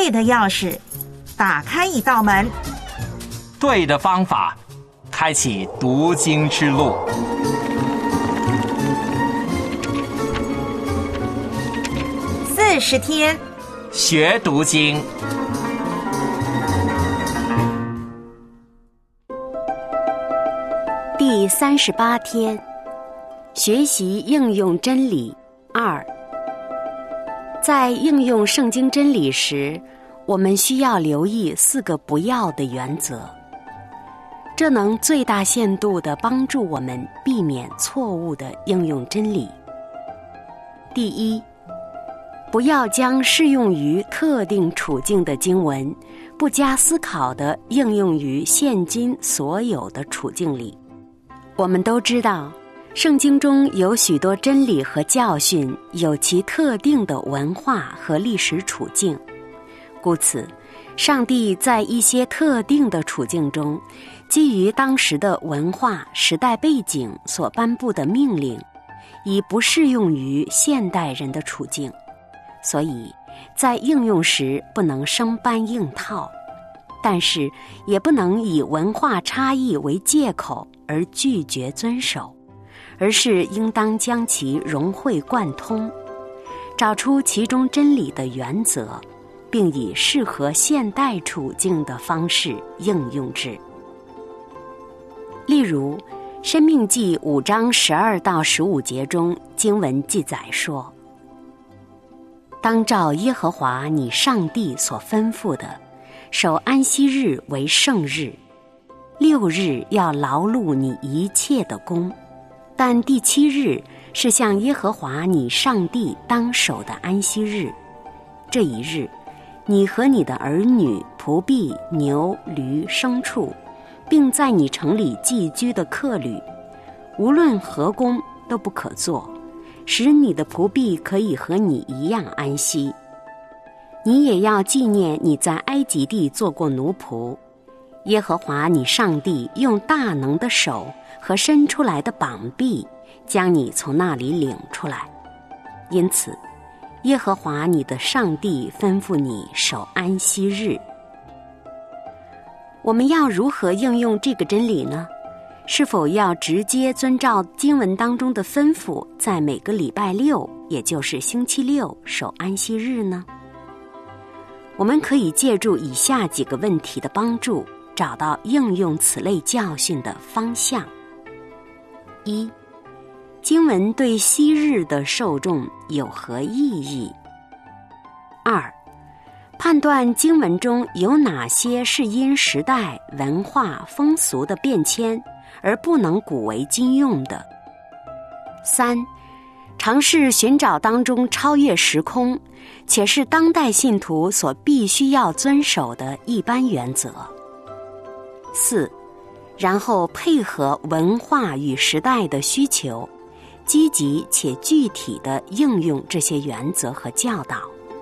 对的钥匙，打开一道门。 对的方法，开启读经之路。 40天学读经。 第38天，学习应用真理2。在应用圣经真理时，我们需要留意4个不要的原则，这能最大限度地帮助我们避免错误的应用真理。第一，不要将适用于特定处境的经文不加思考地应用于现今所有的处境里。我们都知道，圣经中有许多真理和教训有其特定的文化和历史处境，故此，上帝在一些特定的处境中，基于当时的文化时代背景所颁布的命令，已不适用于现代人的处境，所以在应用时不能生搬硬套，但是也不能以文化差异为借口而拒绝遵守，而是应当将其融会贯通，找出其中真理的原则，并以适合现代处境的方式应用之。例如，申命记5章12到15节中经文记载说，当照耶和华你上帝所吩咐的，守安息日为圣日，6日要劳碌你一切的工，但第7日是向耶和华你上帝当守的安息日。这一日，你和你的儿女、仆婢、牛、驴、牲畜，并在你城里寄居的客旅，无论何工都不可做，使你的仆婢可以和你一样安息。你也要纪念你在埃及地做过奴仆，耶和华你上帝用大能的手和伸出来的膀臂将你从那里领出来。因此，耶和华你的上帝吩咐你守安息日。我们要如何应用这个真理呢？是否要直接遵照经文当中的吩咐，在每个礼拜6，也就是星期6守安息日呢？我们可以借助以下几个问题的帮助，找到应用此类教训的方向。1. 经文对昔日的受众有何意义？ 2. 判断经文中有哪些是因时代、文化、风俗的变迁而不能古为今用的。 3. 尝试寻找当中超越时空，且是当代信徒所必须要遵守的一般原则。 4. 然后配合文化与时代的需求，积极且具体地应用这些原则和教导。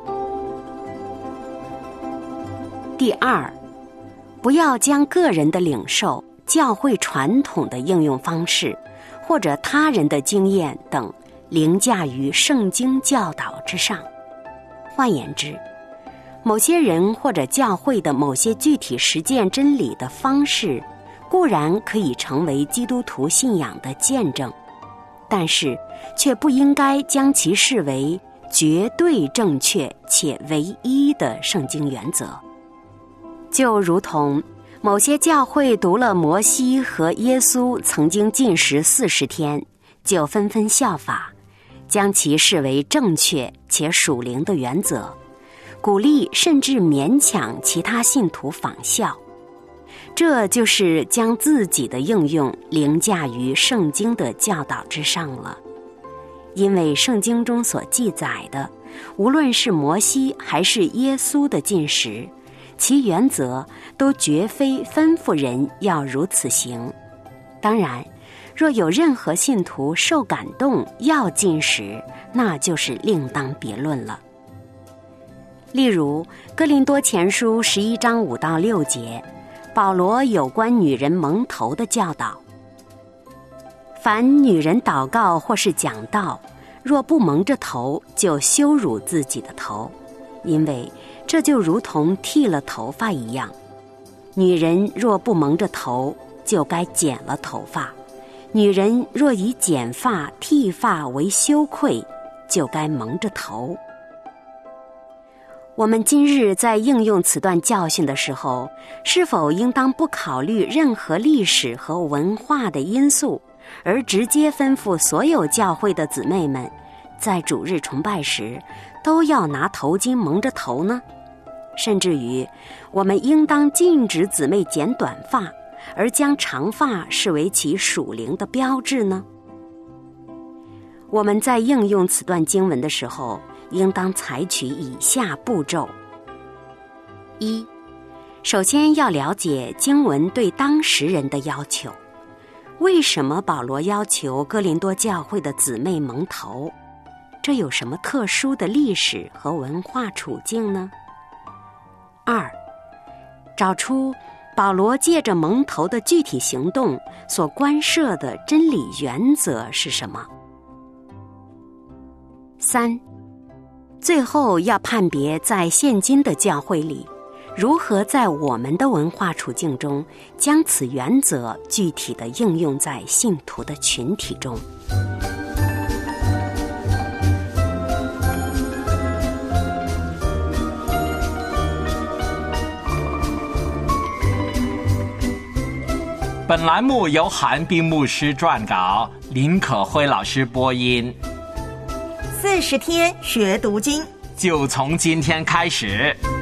第2，不要将个人的领受、教会传统的应用方式，或者他人的经验等凌驾于圣经教导之上。换言之，某些人或者教会的某些具体实践真理的方式，固然可以成为基督徒信仰的见证，但是却不应该将其视为绝对正确且唯一的圣经原则。就如同某些教会读了摩西和耶稣曾经禁食40天，就纷纷效法，将其视为正确且属灵的原则，鼓励甚至勉强其他信徒仿效。这就是将自己的应用凌驾于圣经的教导之上了。因为圣经中所记载的，无论是摩西还是耶稣的禁食，其原则都绝非吩咐人要如此行。当然，若有任何信徒受感动要禁食，那就是另当别论了。例如哥林多前书11章5到6节，保罗有关女人蒙头的教导：凡女人祷告或是讲道，若不蒙着头，就羞辱自己的头，因为这这就如同剃了头发一样，女人若不蒙着头，就该剪了头发；女人若以剪发、剃发为羞愧，就该蒙着头。我们今日在应用此段教训的时候，是否应当不考虑任何历史和文化的因素，而直接吩咐所有教会的姊妹们，在主日崇拜时都要拿头巾蒙着头呢？甚至于，我们应当禁止姊妹剪短发，而将长发视为其属灵的标志呢？我们在应用此段经文的时候，应当采取以下步骤：一，首先要了解经文对当时人的要求。为什么保罗要求哥林多教会的姊妹蒙头？这有什么特殊的历史和文化处境呢？二，找出保罗借着蒙头的具体行动所关涉的真理原则是什么？三，最后要判别在现今的教会里，如何在我们的文化处境中将此原则具体地应用在信徒的群体中。 本栏目由韩冰牧师撰稿，林可辉老师播音。 40天学读经， 就从今天开始。